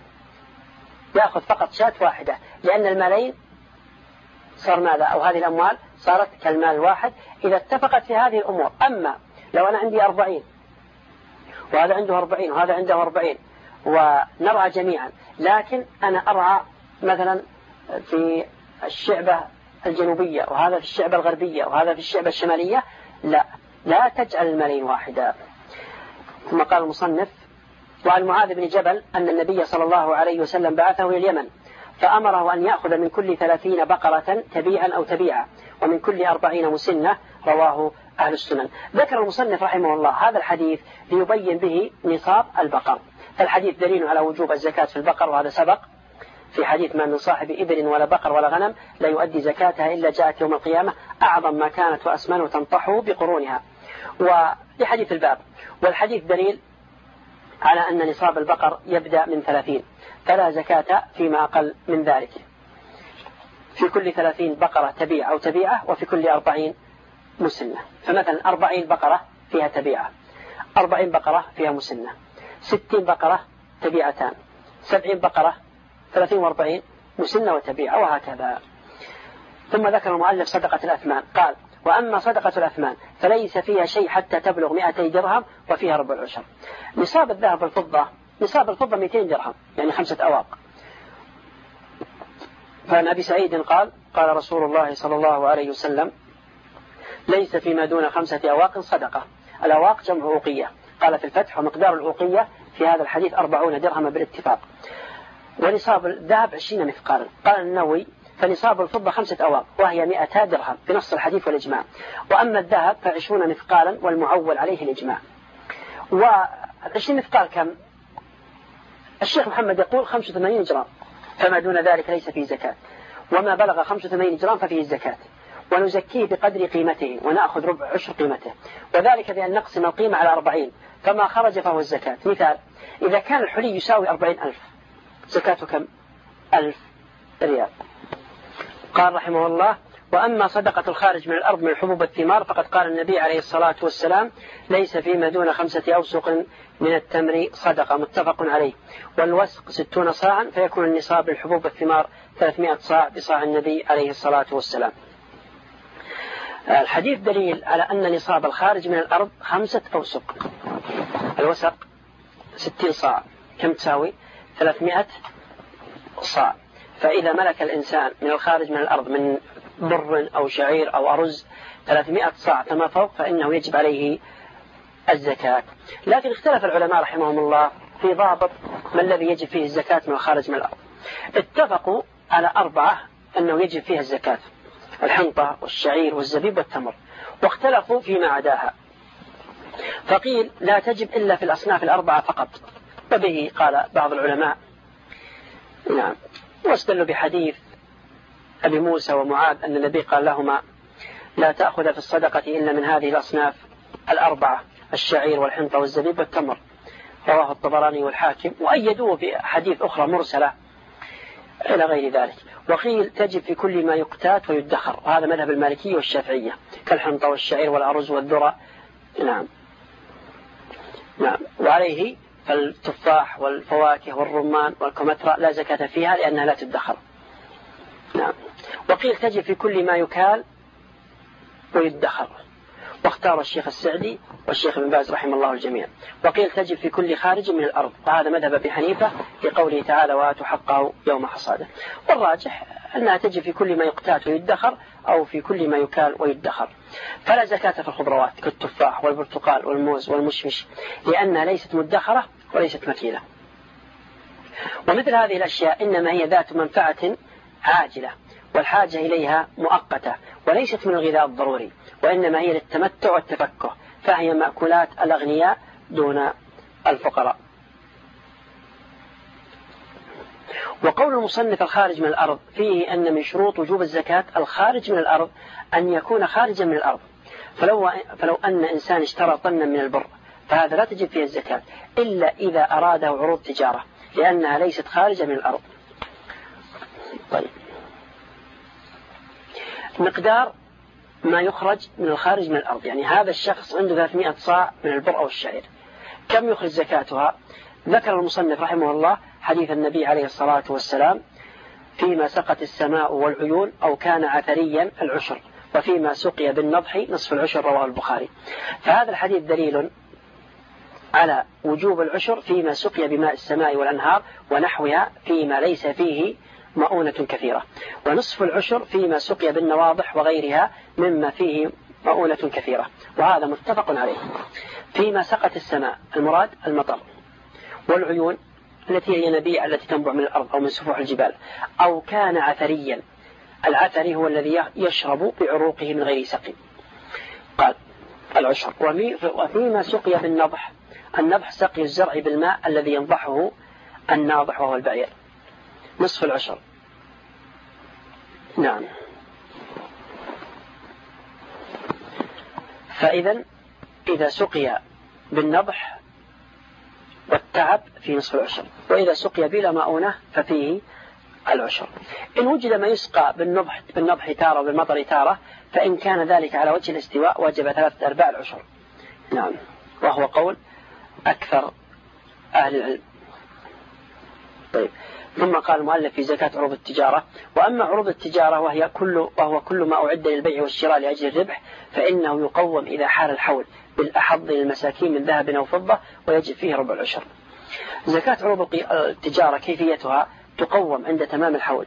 S1: يأخذ فقط شاة واحدة، لأن المالين صار ماذا؟ أو هذه الأموال صارت كالمال الواحد إذا اتفقت في هذه الأمور. أما لو أنا عندي أربعين وهذا عنده أربعين وهذا عنده أربعين ونرعى جميعا، لكن أنا أرعى مثلا في الشعبة الجنوبية وهذا في الشعبة الغربية وهذا في الشعبة الشمالية، لا لا تجعل المالين واحدا. ثم قال المصنف: وعن معاذ بن جبل أن النبي صلى الله عليه وسلم بعثه إلى اليمن فأمره أن يأخذ من كل ثلاثين بقرة تبيعا أو تبيعا ومن كل أربعين مسنة، رواه أهل السنن. ذكر المصنف رحمه الله هذا الحديث ليبين به نصاب البقر، فالحديث دليل على وجوب الزكاة في البقر، وهذا سبق في حديث: ما من صاحب إبل ولا بقر ولا غنم لا يؤدي زكاتها إلا جاءت يوم القيامة أعظم ما كانت وأسمن وتنطح بقرونها. ولحديث الباب، والحديث دليل على أن نصاب البقر يبدأ من ثلاثين، فلا زكاة فيما أقل من ذلك، في كل ثلاثين بقرة تبيع أو تبيعة وفي كل أربعين مسنة. فمثلا أربعين بقرة فيها تبيعة، أربعين بقرة فيها مسنة، ستين بقرة تبيعتان، سبعين بقرة، ثلاثين وأربعين مسنة وتبيعة، وهكذا. ثم ذكر المؤلف صدقة الأثمان، قال: وأما صدقة الأثمان فليس فيها شيء حتى تبلغ مئتي درهم وفيها ربع العشر. نصاب الذهب والفضة، نصاب الفضة مئتين درهم يعني خمسة أواق. فعن أبي سعيد قال: قال رسول الله صلى الله عليه وسلم: ليس فيما دون خمسة أواق صدقة. الأواق جمع أوقية. قال في الفتح: ومقدار الأوقية في هذا الحديث أربعون درهم بالاتفاق. ونصاب الذهب عشرين مثقالا. قال النووي: فنصاب الفضة خمسة أواق وهي مئتا درهم بنص الحديث والإجماع. وأما الذهب فعشرون مثقالا والمعول عليه الإجماع. وعشرين مثقال كم؟ الشيخ محمد يقول خمسة وثمانين جرام، فما دون ذلك ليس فيه زكاة، وما بلغ خمسة وثمانين جرام ففيه الزكاة، ونزكيه بقدر قيمته ونأخذ ربع عشر قيمته، وذلك بأن نقسم القيمة على أربعين، فما خرج فهو الزكاة. مثال: إذا كان الحلي يساوي أربعين ألف زكاته كم؟ ألف ريال. قال رحمه الله: وأما صدقة الخارج من الأرض من حبوب الثمار فقد قال النبي عليه الصلاة والسلام: ليس فيما دون خمسة أوسق من التمر صدقة، متفق عليه. والوسق ستون صاعا، فيكون النصاب للحبوب الثمار ثلاثمائة صاع بصاع النبي عليه الصلاة والسلام. الحديث دليل على أن نصاب الخارج من الأرض خمسة أوسق. الوسق ستين صاع، كم تساوي؟ ثلاثمائة صاع. فإذا ملك الإنسان من الخارج من الأرض من بر أو شعير أو أرز ثلاثمائة صاع فما فوق فإنه يجب عليه الزكاة. لكن اختلف العلماء رحمهم الله في ضابط ما الذي يجب فيه الزكاة من الخارج من الأرض. اتفقوا على أربعة أنه يجب فيها الزكاة: الحنطة والشعير والزبيب والتمر، واختلفوا فيما عداها، فقيل لا تجب إلا في الأصناف الأربعة فقط، وبه قال بعض العلماء. نعم. واستدلوا بحديث أبي موسى ومعاذ أن النبي قال لهما: لا تأخذ في الصدقة إلا من هذه الأصناف الأربعة: الشعير والحنطة والزبيب والتمر، رواه الطبراني والحاكم، وأيدوه بحديث أخرى مرسلة إلى غير ذلك. وقيل تجب في كل ما يقتات ويدخر، وهذا مذهب المالكية والشافعية، كالحنطة والشعير والأرز والذرة. نعم. نعم. وعليه فالتفاح والفواكه والرمان والكمثرى لا زكاة فيها لأنها لا تدخر. نعم. وقيل تجب في كل ما يكال ويدخر، واختار الشيخ السعدي والشيخ ابن باز رحمه الله الجميع. وقيل تجب في كل خارج من الأرض، وهذا مذهب أبي حنيفة لقوله تعالى وآتوا حقه يوم حصاده. والراجح أنها تجب في كل ما يقتات ويدخر أو في كل ما يكال ويدخر. فلا زكاة في الخضروات كالتفاح والبرتقال والموز والمشمش، لأنها ليست مدخرة وليست مكيلة. ومثل هذه الأشياء إنما هي ذات منفعة عاجلة والحاجة إليها مؤقتة، وليست من الغذاء الضروري، وإنما هي للتمتع والتفكه، فهي مأكولات الأغنياء دون الفقراء. وقول المصنف الخارج من الأرض فيه أن من شروط وجوب الزكاة الخارج من الأرض أن يكون خارجا من الأرض. فلو, فلو أن إنسان اشترى طنا من البر فهذا لا تجب فيه الزكاة إلا إذا أراده عروض تجارة، لأنها ليست خارجة من الأرض. طيب، مقدار ما يخرج من الخارج من الأرض، يعني هذا الشخص عنده ثلاثمائة صاع من البر أو الشعير، كم يخرج زكاتها؟ ذكر المصنف رحمه الله حديث النبي عليه الصلاة والسلام فيما سقت السماء والعيون أو كان عثريا العشر، وفيما سقي بالنضح نصف العشر، رواه البخاري. فهذا الحديث دليل على وجوب العشر فيما سقي بماء السماء والأنهار ونحوها فيما ليس فيه مؤونة كثيرة، ونصف العشر فيما سقي بالنواضح وغيرها مما فيه مؤونة كثيرة، وهذا متفق عليه. فيما سقت السماء المراد المطر، والعيون التي هي ينابيع التي تنبع من الأرض أو من سفوح الجبال، أو كان عثريا، العثري هو الذي يشرب بعروقه من غير سقي، قال العشر. وفيما سقي بالنضح، النضح سقي الزرع بالماء الذي ينضحه الناضح وهو البعير، نصف العشر. نعم. فإذا إذا سقي بالنضح والتعب في نصف العشر، وإذا سقي بلا مؤونة ففيه العشر. إن وجد ما يسقى بالنضح بالنضح تارة وبالمطر تارة، فإن كان ذلك على وجه الاستواء وجب ثلاثة أرباع العشر. نعم، وهو قول أكثر أهل العلم. طيب، ثم قال المؤلف في زكاة عروض التجارة: وأما عروض التجارة وهي كل وهو كل ما أعد للبيع والشراء لأجل الربح، فإنه يقوم إذا حال الحول بالأحظ للمساكين من ذهب أو فضة، ويجب فيه ربع العشر. زكاة عروض التجارة كيفيتها: تقوم عند تمام الحول،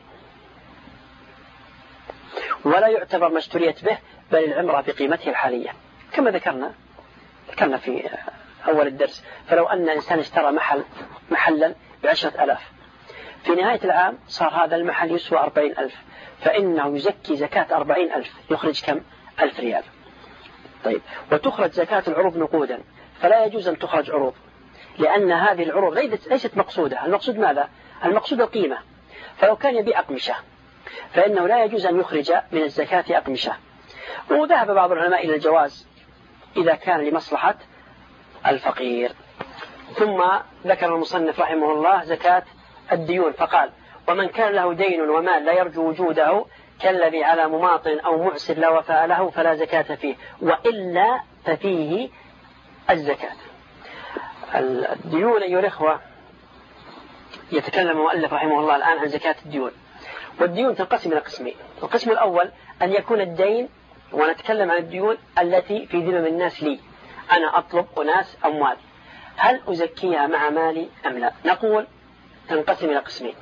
S1: ولا يعتبر ما اشتريت به، بل العمرة بقيمته الحالية، كما ذكرنا ذكرنا في أول الدرس. فلو أن إنسان اشترى محل محلا بعشرة ألاف، في نهاية العام صار هذا المحل يسوى أربعين ألف، فإنه يزكي زكاة أربعين ألف، يخرج كم؟ ألف ريال. طيب، وتخرج زكاة العروض نقودا، فلا يجوز أن تخرج عروض، لأن هذه العروض ليست مقصودة. المقصود ماذا؟ المقصود القيمة. فلو كان يبيع أقمشة فإنه لا يجوز أن يخرج من الزكاة أقمشة. وذهب بعض العلماء إلى الجواز إذا كان لمصلحة الفقير. ثم ذكر المصنف رحمه الله زكاة الديون، فقال: ومن كان له دين ومال لا يرجو وجوده كالذي على مماطل أو معسر لا وفاء له فلا زكاة فيه، وإلا ففيه الزكاة. الديون أيها الإخوة، يتكلم المؤلف رحمه الله الآن عن زكاة الديون. والديون تنقسم إلى قسمين: القسم الأول أن يكون الدين، ونتكلم عن الديون التي في ذمم الناس لي، أنا أطلب أناس أموال، هل أزكيها مع مالي أم لا؟ نقول تنقسم إلى قسمين.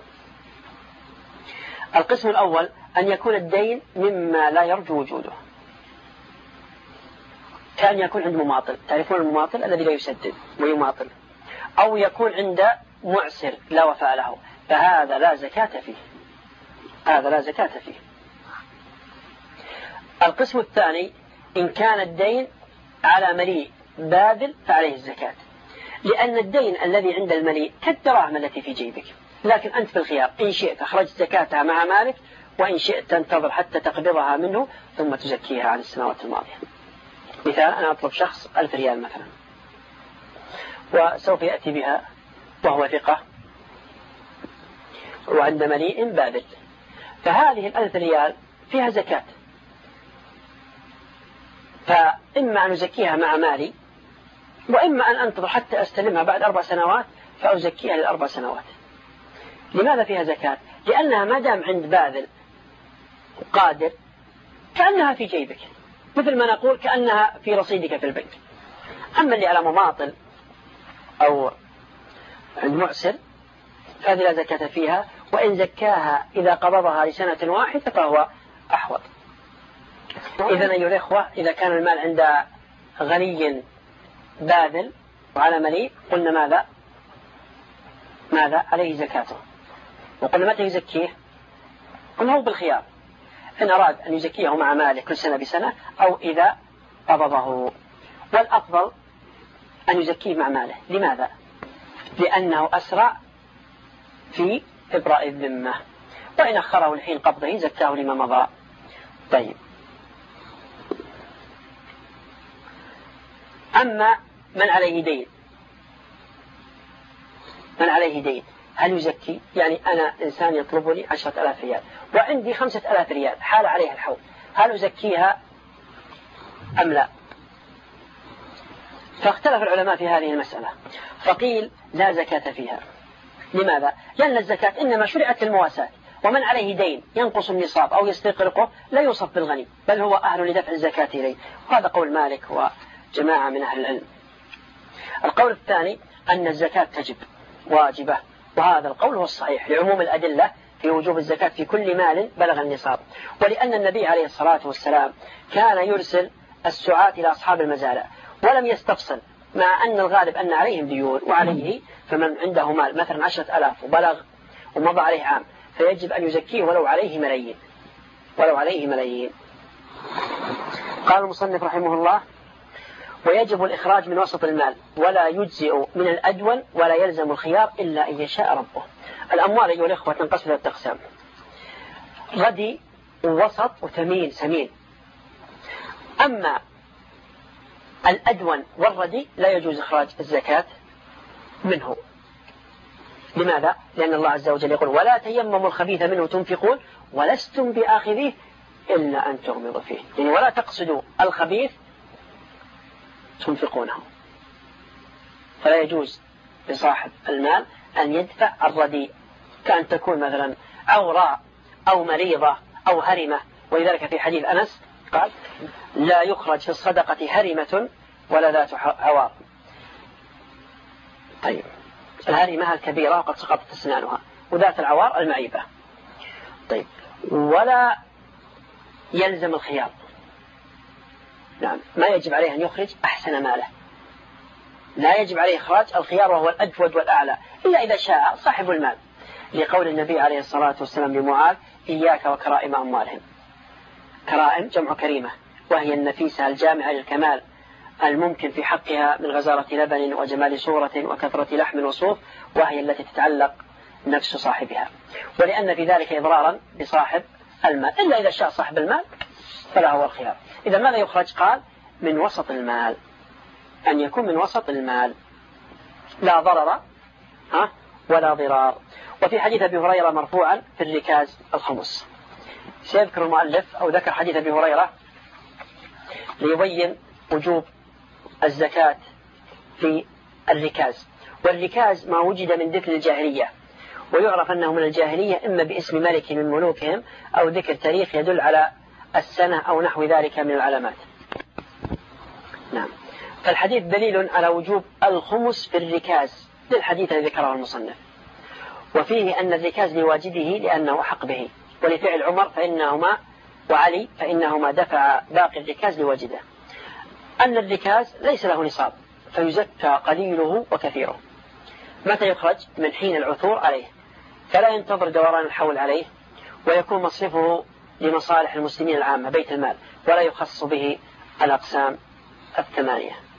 S1: القسم الأول أن يكون الدين مما لا يرجو وجوده، كان يكون عند مماطل، تعرفون المماطل الذي لا يسدد ويماطل، أو يكون عند معسر لا وفاء له، فهذا لا زكاة فيه، هذا لا زكاة فيه. القسم الثاني إن كان الدين على مليء باذل فعليه الزكاة، لأن الدين الذي عند المليء كالدراهم التي في جيبك، لكن أنت بالخيار، إن شئت أخرجت زكاتها مع مالك، وإن شئت تنتظر حتى تقبضها منه ثم تزكيها عن السنوات الماضية. مثال: أنا أطلب شخص ألف ريال مثلا، وسوف يأتي بها وهو ثقة وعند مليء باذل، فهذه الألف ريال فيها زكاة، فإما أن أزكيها مع مالي، وإما أن أنتظر حتى أستلمها بعد أربع سنوات فأزكيها للأربع سنوات. لماذا فيها زكاة؟ لأنها ما دام عند باذل قادر كأنها في جيبك، مثل ما نقول كأنها في رصيدك في البنك. أما اللي على مماطل أو عند معسر فهذه لا زكاة فيها، وإن زكاها إذا قبضها لسنة واحدة فهو أحوط. إذن أيها الإخوة، إذا كان المال عند غني باذل وعلى مليء قلنا ماذا ماذا عليه زكاته. وقلنا متى يزكيه؟ قلنا هو بالخيار، إن أراد أن يزكيه مع ماله كل سنة بسنة أو إذا قبضه. والأفضل أن يزكيه مع ماله. لماذا؟ لأنه أسرع في إبراء الذمة، وإن أخره لحين قبضه زكاه لما مضى. طيب، أما من عليه دين من عليه دين هل يزكي؟ يعني أنا إنسان يطلب لي عشرة آلاف ريال وعندي خمسة آلاف ريال حال عليها الحول، هل أزكيها أم لا؟ فاختلف العلماء في هذه المسألة، فقيل لا زكاة فيها. لماذا؟ لأن الزكاة إنما شرعت للمواساة، ومن عليه دين ينقص النصاب أو يستغرقه لا يوصف بالغني، بل هو أهل لدفع الزكاة إليه. وهذا قول مالك وجماعة من أهل العلم. القول الثاني أن الزكاة تجب واجبة، وهذا القول هو الصحيح لعموم الأدلة في وجوب الزكاة في كل مال بلغ النصاب، ولأن النبي عليه الصلاة والسلام كان يرسل السعاة إلى أصحاب المزارع ولم يستفصل، مع أن الغالب أن عليهم ديون وعليه، فمن عنده مال مثلا عشرة ألاف وبلغ ومضى عليه عام فيجب أن يزكيه ولو عليه ملايين ولو عليه ملايين. قال المصنف رحمه الله: ويجب الإخراج من وسط المال ولا يجزئ من الأدون ولا يلزم الخيار إلا أن يشاء ربه. الأموال أيها الإخوة تنقسم إلى أقسام: ردي ووسط وثمين سمين. أما الأدون والردي لا يجوز إخراج الزكاة منه. لماذا؟ لأن الله عز وجل يقول: ولا تيمموا الخبيث منه تنفقون ولستم بآخذيه إلا أن تغمضوا فيه، يعني ولا تقصدوا الخبيث تنفقونه. فلا يجوز لصاحب المال أن يدفع الرديء، كأن تكون مثلا عوراء أو مريضة أو هرمة، ولذلك في حديث أنس قال: لا يخرج في الصدقة هرمة ولا ذات عوار. طيب، الهرمة الكبيرة وقد سقطت أسنانها، وذات العوار المعيبة. طيب، ولا يلزم الخيار، نعم، ما يجب عليه أن يخرج أحسن ماله، لا يجب عليه إخراج الخيار وهو الأجود والأعلى إلا إذا شاء صاحب المال، لقول النبي عليه الصلاة والسلام لمعاذ: إياك وكرائم أموالهم. كرائم جمع كريمة، وهي النفيسة الجامعة للكمال الممكن في حقها من غزارة لبن وجمال صورة وكثرة لحم وصوف، وهي التي تتعلق نفس صاحبها، ولأن في ذلك إضرارا بصاحب المال، إلا إذا شاء صاحب المال فلا هو الخيار. إذا ماذا يخرج؟ قال: من وسط المال، أن يكون من وسط المال، لا ضرر ها ولا ضرار. وفي حديث أبي هريرة مرفوعا في الركاز الخمس. سيذكر المؤلف أو ذكر حديث أبي هريرة ليبين وجوب الزكاة في الركاز. والركاز ما وجد من ذكر الجاهلية، ويعرف أنه من الجاهلية إما باسم ملك من ملوكهم أو ذكر تاريخ يدل على السنة أو نحو ذلك من العلامات. نعم، فالحديث دليل على وجوب الخمس في الركاز للحديث الذي ذكره المصنف، وفيه أن الركاز لواجده لأنه أحق به، ولفعل عمر فإنهما وعلي فإنهما دفع باقي الركاز لواجده. أن الركاز ليس له نصاب فيزكى قليله وكثيره. متى يخرج؟ من حين العثور عليه، فلا ينتظر دوران الحول عليه، ويكون مصرفه لمصالح المسلمين العامة بيت المال، ولا يخص به الأقسام الثمانية.